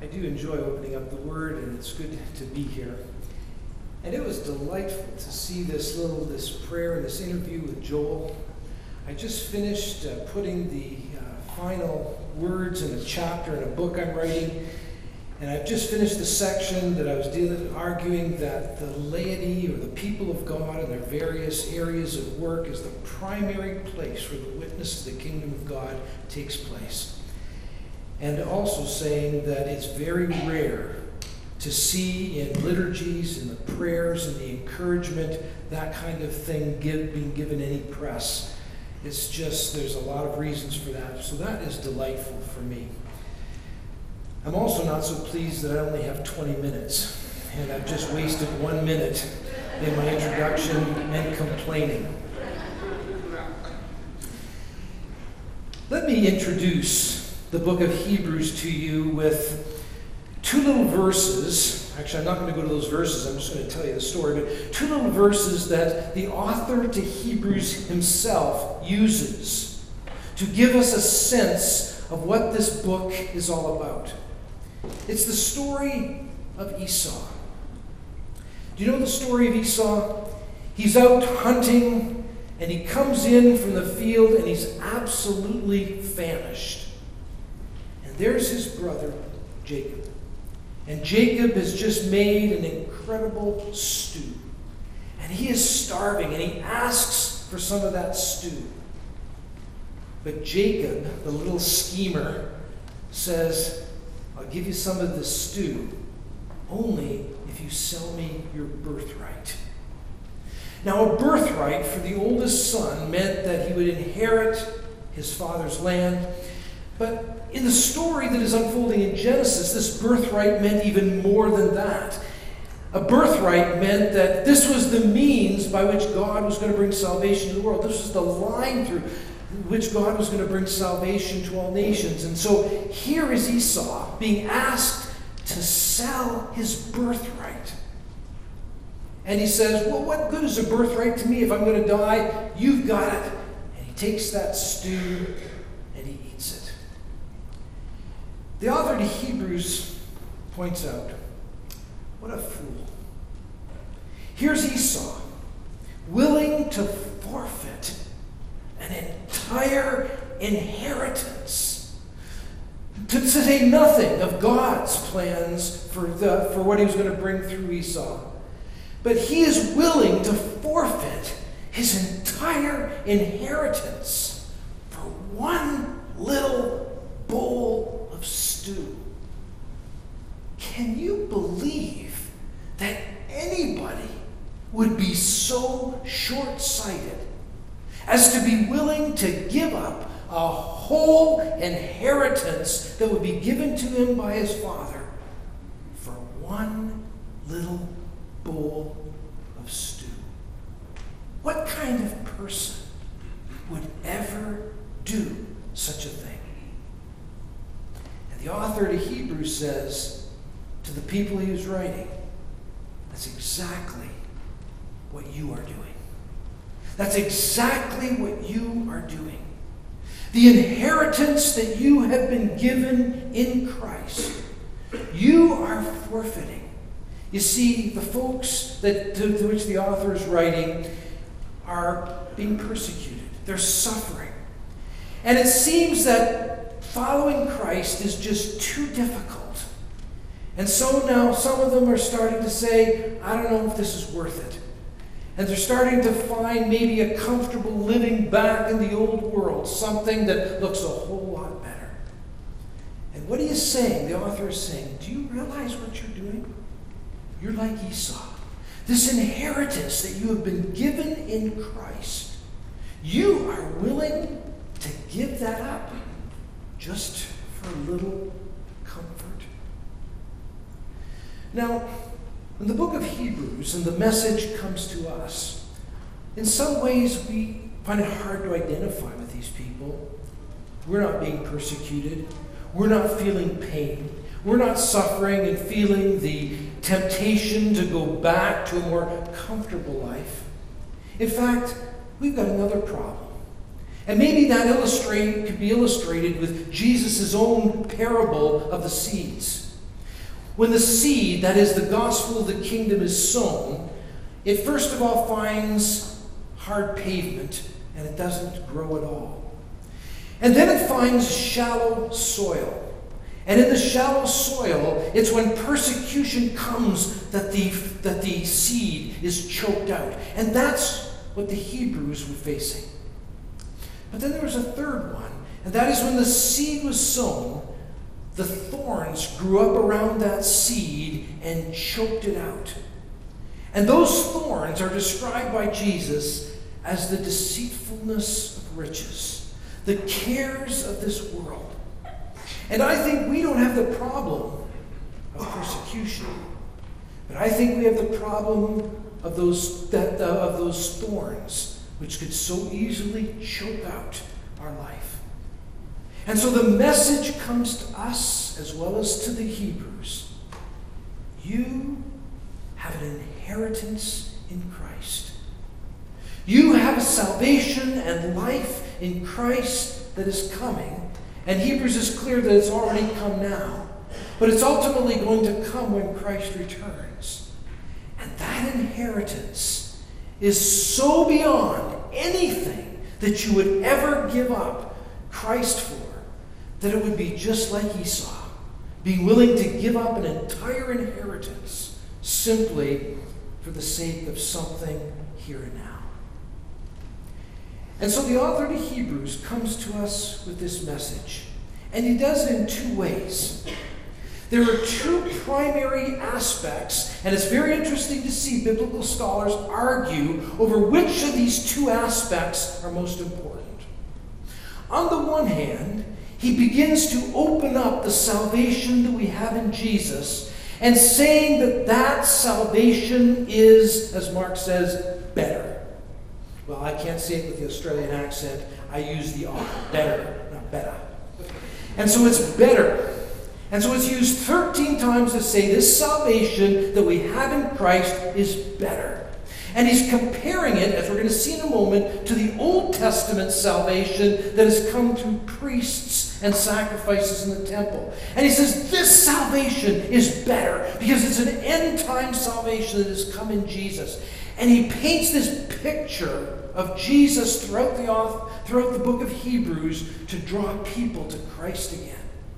I do enjoy opening up the Word, and it's good to be here. And it was delightful to see this prayer and this interview with Joel. I just finished putting the final words in a chapter in a book I'm writing, and I've just finished the section that I was arguing that the laity or the people of God in their various areas of work is the primary place where the witness of the kingdom of God takes place. And also saying that it's very rare to see in liturgies, in the prayers, and the encouragement, that kind of thing being given any press. It's just, there's a lot of reasons for that. So that is delightful for me. I'm also not so pleased that I only have 20 minutes, and I've just wasted 1 minute in my introduction and complaining. Let me introduce the book of Hebrews to you with two little verses. Actually, I'm not going to go to those verses. I'm just going to tell you the story. But two little verses that the author to Hebrews himself uses to give us a sense of what this book is all about. It's the story of Esau. Do you know the story of Esau? He's out hunting, and he comes in from the field, and he's absolutely famished. There's his brother, Jacob. And Jacob has just made an incredible stew. And he is starving, and he asks for some of that stew. But Jacob, the little schemer, says, I'll give you some of the stew, only if you sell me your birthright. Now, a birthright for the oldest son meant that he would inherit his father's land. But in the story that is unfolding in Genesis, this birthright meant even more than that. A birthright meant that this was the means by which God was going to bring salvation to the world. This was the line through which God was going to bring salvation to all nations. And so here is Esau being asked to sell his birthright. And he says, well, what good is a birthright to me if I'm going to die? You've got it. And he takes that stew and he eats it. The author to Hebrews points out, what a fool. Here's Esau, willing to forfeit an entire inheritance, to say nothing of God's plans for what he was going to bring through Esau. But he is willing to forfeit his entire inheritance for one little bowl of stew. Can you believe that anybody would be so short-sighted as to be willing to give up a whole inheritance that would be given to him by his father for one little bowl of stew? What kind of person would ever do such a thing? The author to Hebrews says to the people he was writing, that's exactly what you are doing. That's exactly what you are doing. The inheritance that you have been given in Christ, you are forfeiting. You see, the folks to which the author is writing are being persecuted. They're suffering. And it seems that following Christ is just too difficult. And so now some of them are starting to say, I don't know if this is worth it. And they're starting to find maybe a comfortable living back in the old world, something that looks a whole lot better. And what he is saying, the author is saying, do you realize what you're doing? You're like Esau. This inheritance that you have been given in Christ, you are willing to give that up just for a little comfort. Now, when the book of Hebrews and the message comes to us, in some ways we find it hard to identify with these people. We're not being persecuted. We're not feeling pain. We're not suffering and feeling the temptation to go back to a more comfortable life. In fact, we've got another problem. And maybe that could be illustrated with Jesus' own parable of the seeds. When the seed, that is the gospel of the kingdom, is sown, it first of all finds hard pavement, and it doesn't grow at all. And then it finds shallow soil. And in the shallow soil, it's when persecution comes that the seed is choked out. And that's what the Hebrews were facing. But then there was a third one, and that is when the seed was sown, the thorns grew up around that seed and choked it out. And those thorns are described by Jesus as the deceitfulness of riches, the cares of this world. And I think we don't have the problem of persecution, but I think we have the problem of those thorns, which could so easily choke out our life. And so the message comes to us as well as to the Hebrews. You have an inheritance in Christ. You have a salvation and life in Christ that is coming. And Hebrews is clear that it's already come now. But it's ultimately going to come when Christ returns. And that inheritance is so beyond anything that you would ever give up Christ for, that it would be just like Esau, being willing to give up an entire inheritance simply for the sake of something here and now. And so the author to Hebrews comes to us with this message. And he does it in two ways. There are two primary aspects, and it's very interesting to see biblical scholars argue over which of these two aspects are most important. On the one hand, he begins to open up the salvation that we have in Jesus, and saying that that salvation is, as Mark says, better. Well, I can't say it with the Australian accent. I use the R. Better, not better. And so it's better. And so it's used 13 times to say this salvation that we have in Christ is better. And he's comparing it, as we're going to see in a moment, to the Old Testament salvation that has come through priests and sacrifices in the temple. And he says this salvation is better because it's an end-time salvation that has come in Jesus. And he paints this picture of Jesus throughout the book of Hebrews to draw people to Christ again.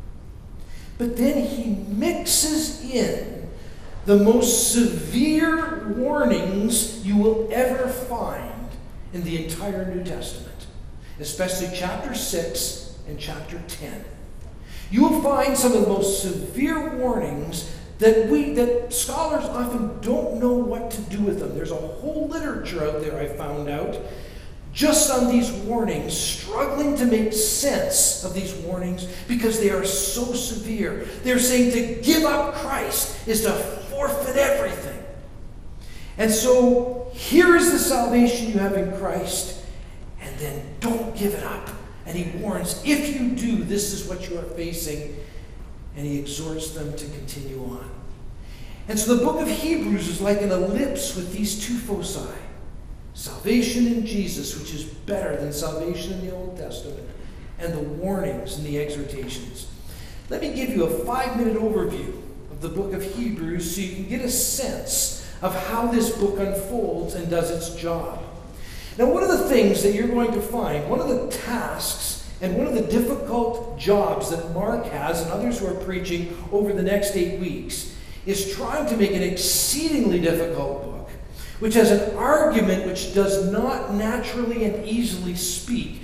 But then he mixes in the most severe warnings you will ever find in the entire New Testament, especially chapter 6 and chapter 10. You will find some of the most severe warnings that scholars often don't know what to do with them. There's a whole literature out there, I found out, just on these warnings, struggling to make sense of these warnings because they are so severe. They're saying to give up Christ is to forfeit everything. And so here is the salvation you have in Christ, and then don't give it up. And he warns, if you do, this is what you are facing. And he exhorts them to continue on. And so the book of Hebrews is like an ellipse with these two foci. Salvation in Jesus, which is better than salvation in the Old Testament, and the warnings and the exhortations. Let me give you a 5-minute overview of the book of Hebrews so you can get a sense of how this book unfolds and does its job. Now, one of the things that you're going to find, one of the tasks and one of the difficult jobs that Mark has and others who are preaching over the next 8 weeks is trying to make an exceedingly difficult book, which has an argument which does not naturally and easily speak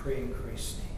pray in Christ's name.